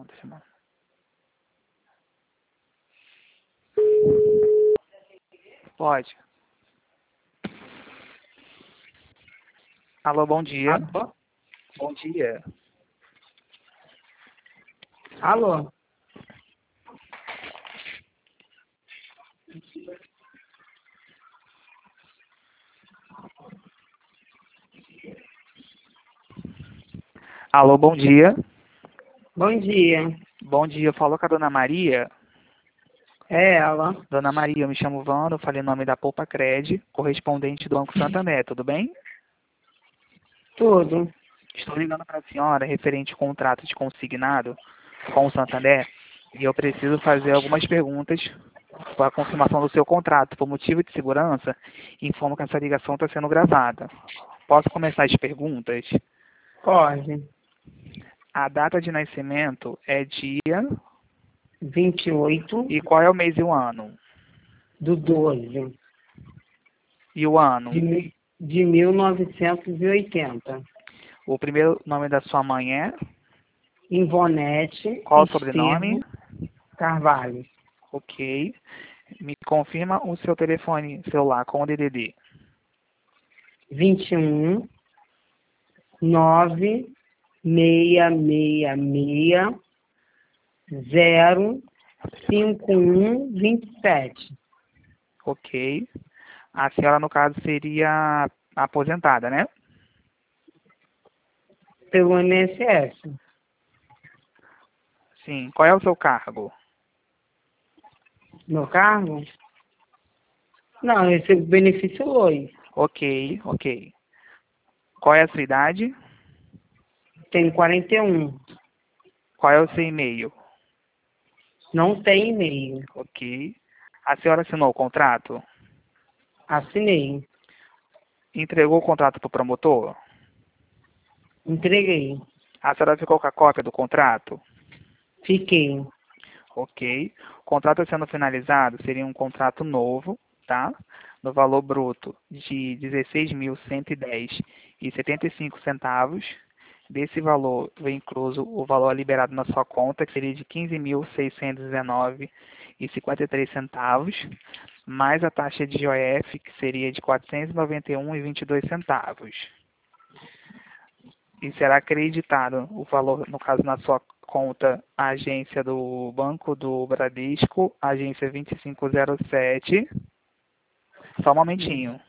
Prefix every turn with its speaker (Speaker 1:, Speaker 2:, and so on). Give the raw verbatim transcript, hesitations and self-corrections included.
Speaker 1: deixa eu... Pode. Alô, bom dia.
Speaker 2: Alô?
Speaker 1: Bom dia.
Speaker 2: Alô?
Speaker 1: Alô, bom dia.
Speaker 2: Bom dia.
Speaker 1: Bom dia, falou com a dona Maria?
Speaker 2: É ela.
Speaker 1: Dona Maria, eu me chamo Wanda, eu falei em nome da Poupa Cred, correspondente do Banco Santander, tudo bem?
Speaker 2: Tudo.
Speaker 1: Estou ligando para a senhora referente ao contrato de consignado com o Santander e eu preciso fazer algumas perguntas para a confirmação do seu contrato. Por motivo de segurança, informo que essa ligação está sendo gravada. Posso começar as perguntas?
Speaker 2: Pode.
Speaker 1: A data de nascimento é dia
Speaker 2: vinte e oito
Speaker 1: e qual é o mês e o ano?
Speaker 2: do doze
Speaker 1: E o ano?
Speaker 2: de, mi- de mil novecentos e oitenta.
Speaker 1: O primeiro nome da sua mãe é?
Speaker 2: Ivonete
Speaker 1: Qual o
Speaker 2: Estevo
Speaker 1: sobrenome?
Speaker 2: Carvalho.
Speaker 1: Ok. Me confirma o seu telefone celular com o D D D.
Speaker 2: vinte e um nove seis seis seis zero cinco um vinte e sete.
Speaker 1: Ok. A senhora, no caso, seria aposentada, né?
Speaker 2: Pelo I N S S.
Speaker 1: Sim. Qual é o seu cargo?
Speaker 2: Meu cargo? Não, eu recebo benefício hoje.
Speaker 1: Ok, ok. Qual é a sua idade?
Speaker 2: Tenho quarenta e um.
Speaker 1: Qual é o seu e-mail?
Speaker 2: Não tem e-mail.
Speaker 1: Ok. A senhora assinou o contrato?
Speaker 2: Assinei.
Speaker 1: Entregou o contrato para o promotor?
Speaker 2: Entreguei.
Speaker 1: A senhora ficou com a cópia do contrato?
Speaker 2: Fiquei.
Speaker 1: Ok. O contrato sendo finalizado seria um contrato novo, tá? No valor bruto de dezesseis mil cento e dez e setenta e cinco centavos. Desse valor vem incluso o valor liberado na sua conta, que seria de quinze mil seiscentos e dezenove e cinquenta e três centavos, mais a taxa de I O F, que seria de quatrocentos e noventa e um e vinte e dois centavos. E será acreditado o valor, no caso, na sua conta, a agência do Banco do Bradesco, agência vinte e cinco zero sete. Só um momentinho.